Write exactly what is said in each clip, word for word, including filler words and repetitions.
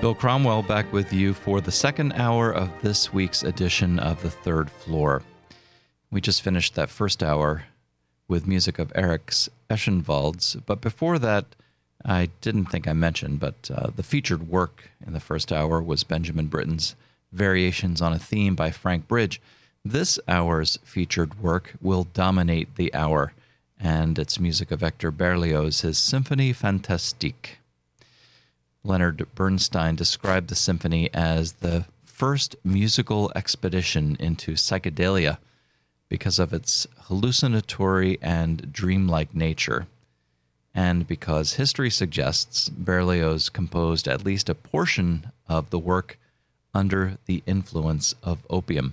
Bill Cromwell back with you for the second hour of this week's edition of The Third Floor. We just finished that first hour with music of Eric's Eschenwalds, but before that, I didn't think I mentioned, but uh, the featured work in the first hour was Benjamin Britten's Variations on a Theme by Frank Bridge. This hour's featured work will dominate the hour, and it's music of Hector Berlioz, his Symphonie Fantastique. Leonard Bernstein described the symphony as the first musical expedition into psychedelia because of its hallucinatory and dreamlike nature, and because history suggests Berlioz composed at least a portion of the work under the influence of opium.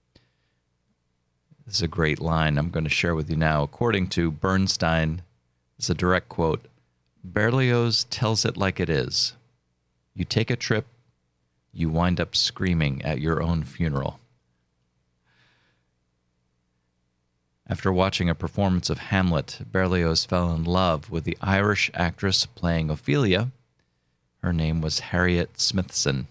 This is a great line I'm going to share with you now. According to Bernstein, it's a direct quote, "Berlioz tells it like it is. You take a trip, you wind up screaming at your own funeral." After watching a performance of Hamlet, Berlioz fell in love with the Irish actress playing Ophelia. Her name was Harriet Smithson,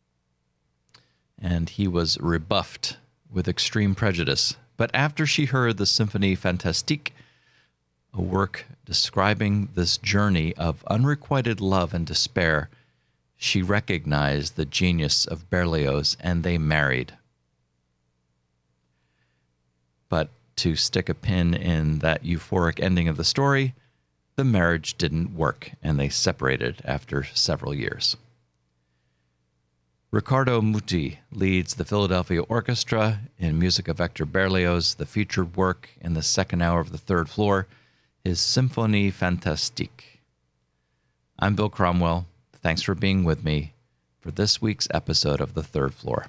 and he was rebuffed with extreme prejudice. But after she heard the Symphonie Fantastique, a work describing this journey of unrequited love and despair, she recognized the genius of Berlioz, and they married. But to stick a pin in that euphoric ending of the story, the marriage didn't work, and they separated after several years. Riccardo Muti leads the Philadelphia Orchestra in music of Hector Berlioz. The featured work in the second hour of the third floor is Symphonie Fantastique. I'm Bill Cromwell. Thanks for being with me for this week's episode of The Third Floor.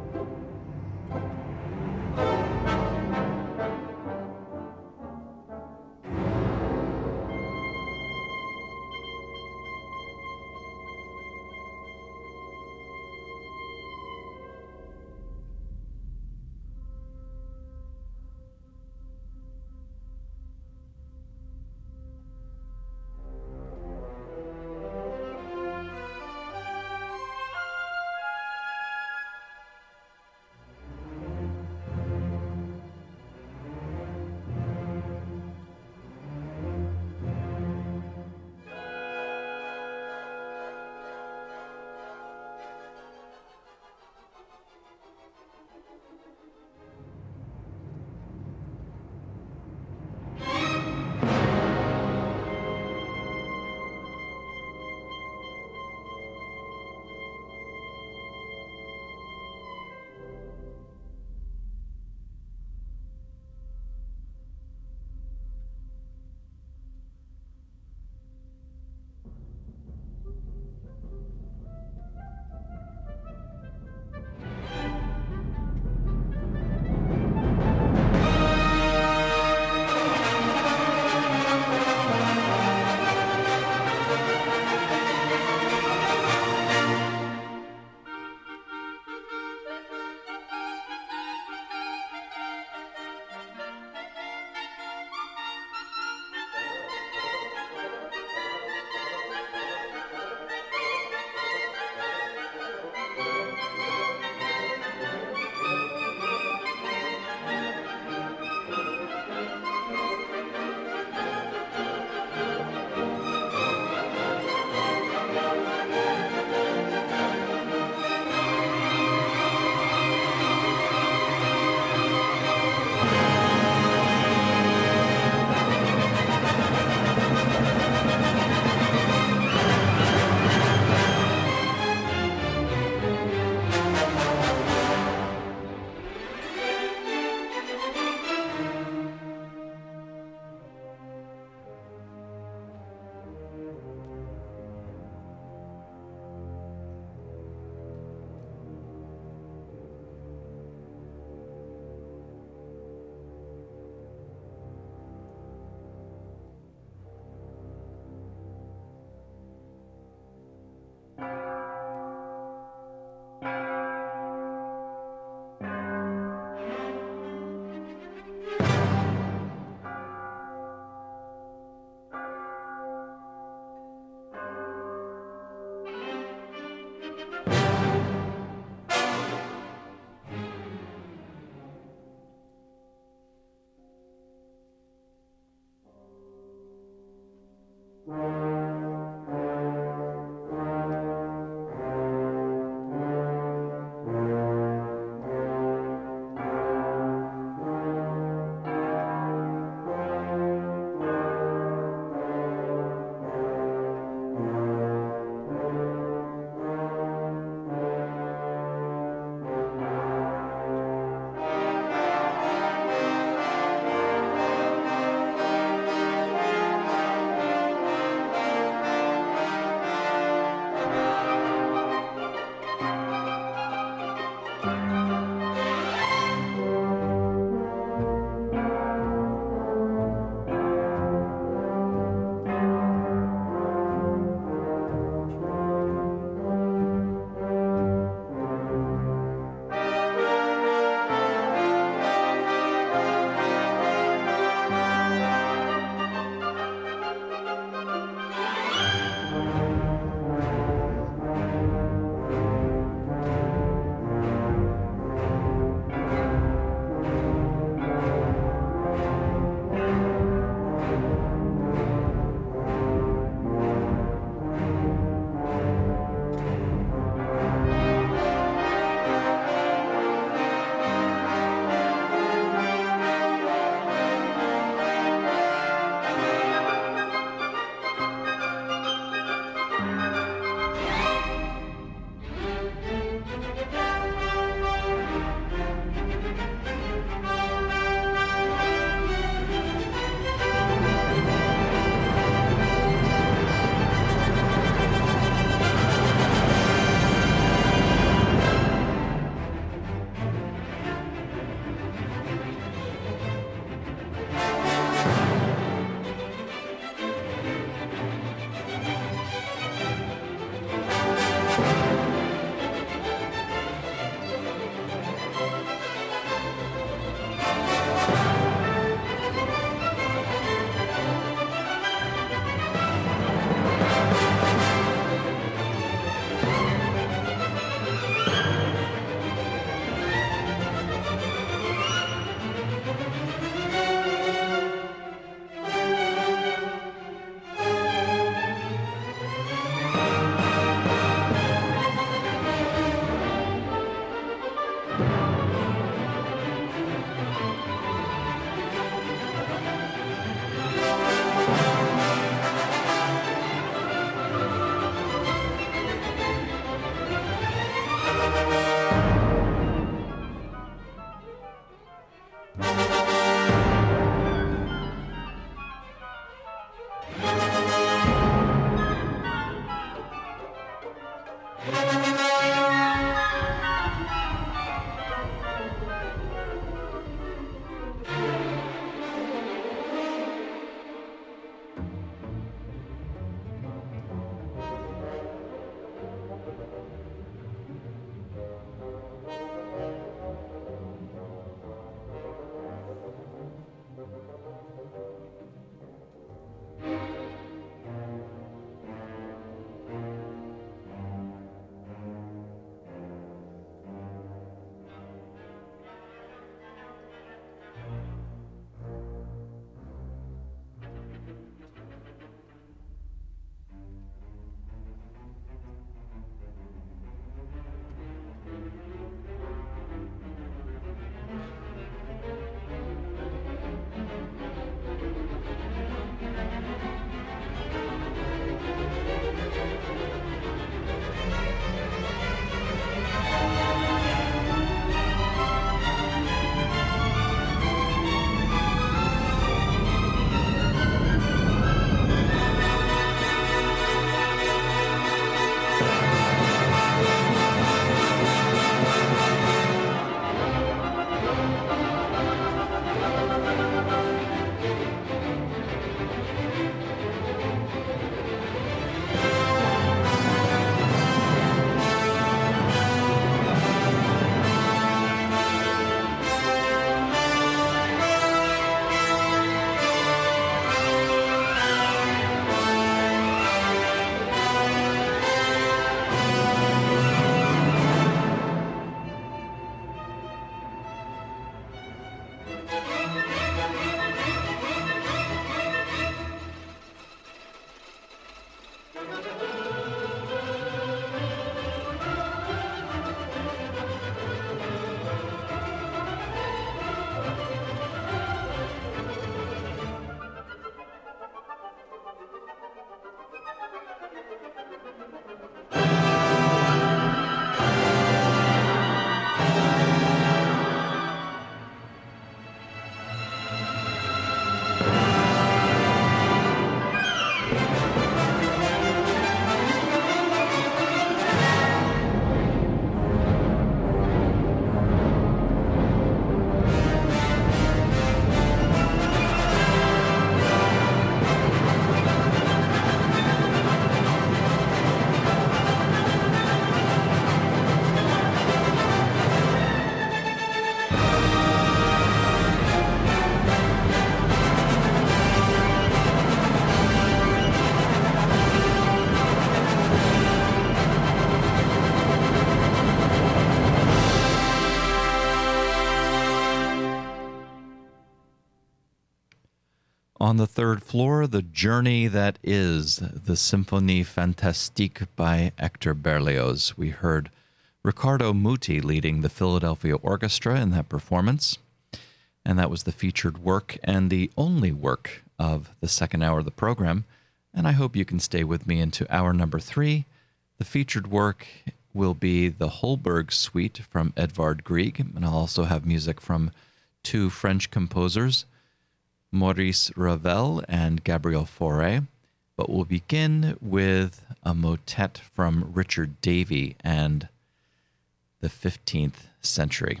On the third floor, the journey that is the Symphonie Fantastique by Hector Berlioz. We heard Riccardo Muti leading the Philadelphia Orchestra in that performance, and that was the featured work and the only work of the second hour of the program, and I hope you can stay with me into hour number three. The featured work will be the Holberg Suite from Edvard Grieg, and I'll also have music from two French composers, Maurice Ravel and Gabriel Fauré, but we'll begin with a motet from Richard Davey and the fifteenth century.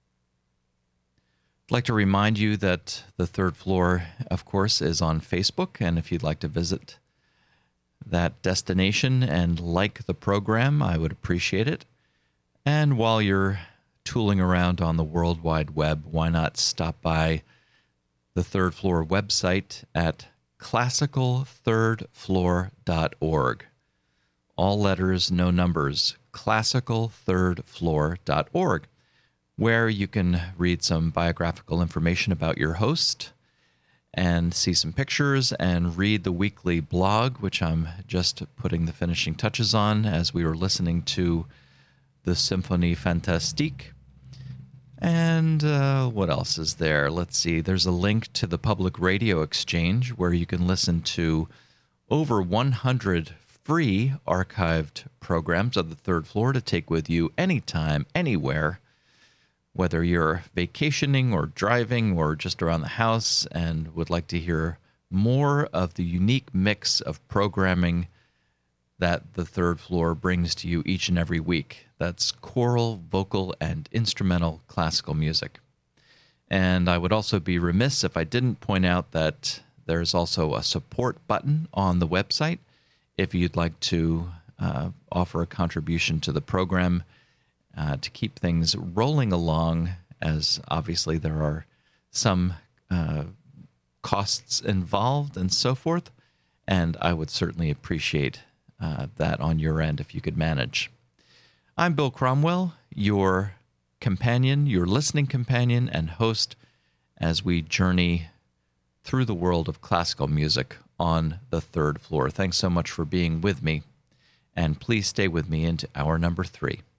I'd like to remind you that the third floor, of course, is on Facebook, and if you'd like to visit that destination and like the program, I would appreciate it. And while you're tooling around on the World Wide Web, why not stop by the Third Floor website at classical third floor dot org. All letters, no numbers, classical third floor dot org, where you can read some biographical information about your host and see some pictures and read the weekly blog, which I'm just putting the finishing touches on as we were listening to the Symphonie Fantastique. And uh, what else is there? Let's see. There's a link to the Public Radio Exchange where you can listen to over one hundred free archived programs of the third floor to take with you anytime, anywhere, whether you're vacationing or driving or just around the house and would like to hear more of the unique mix of programming that the third floor brings to you each and every week. That's choral, vocal, and instrumental classical music. And I would also be remiss if I didn't point out that there's also a support button on the website if you'd like to uh, offer a contribution to the program uh, to keep things rolling along, as obviously there are some uh, costs involved and so forth. And I would certainly appreciate uh, that on your end if you could manage. I'm Bill Cromwell, your companion, your listening companion and host as we journey through the world of classical music on the third floor. Thanks so much for being with me, and please stay with me into hour number three.